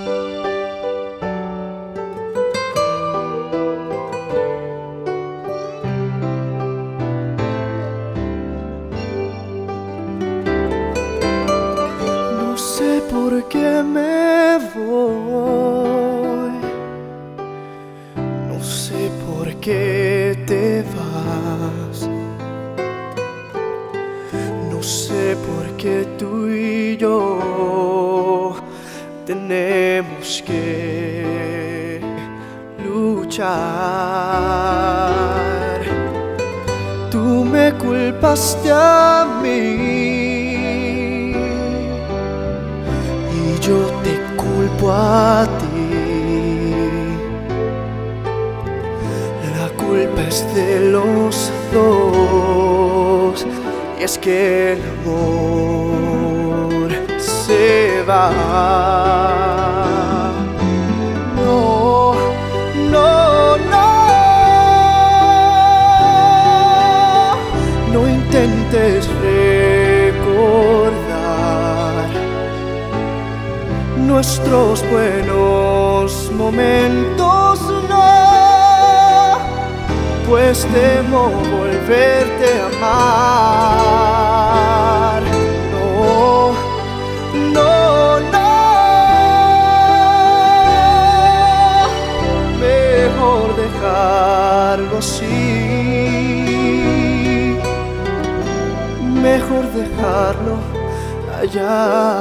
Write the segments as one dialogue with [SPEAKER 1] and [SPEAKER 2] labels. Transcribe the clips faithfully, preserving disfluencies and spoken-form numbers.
[SPEAKER 1] No sé por qué me voy, no sé por qué te vas, no sé por qué tú y yo tenemos que luchar. Tú me culpaste a mí y yo te culpo a ti. La culpa es de los dos, y es que el amor se va. No, no, no, no intentes recordar nuestros buenos momentos, no, pues temo volverte a amar. No, no, no, mejor dejarlo así, mejor dejarlo allá.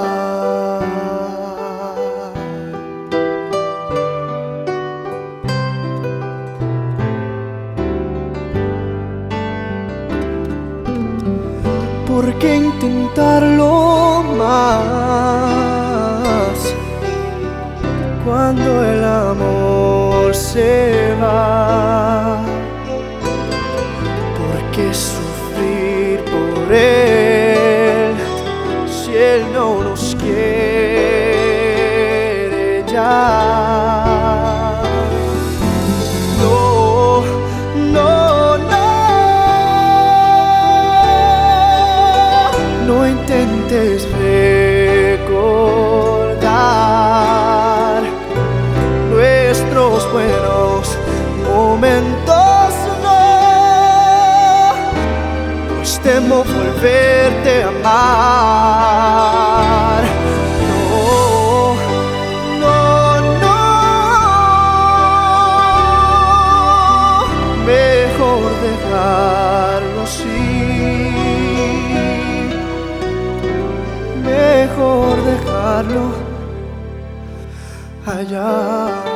[SPEAKER 1] ¿Por qué intentarlo más cuando el amor se va? ¿Por qué sufrir por él si él no nos quiere ya? No intentes recordar nuestros buenos momentos, no, pues temo volverte a amar. No, no, no, mejor dejarlo así, mejor dejarlo allá.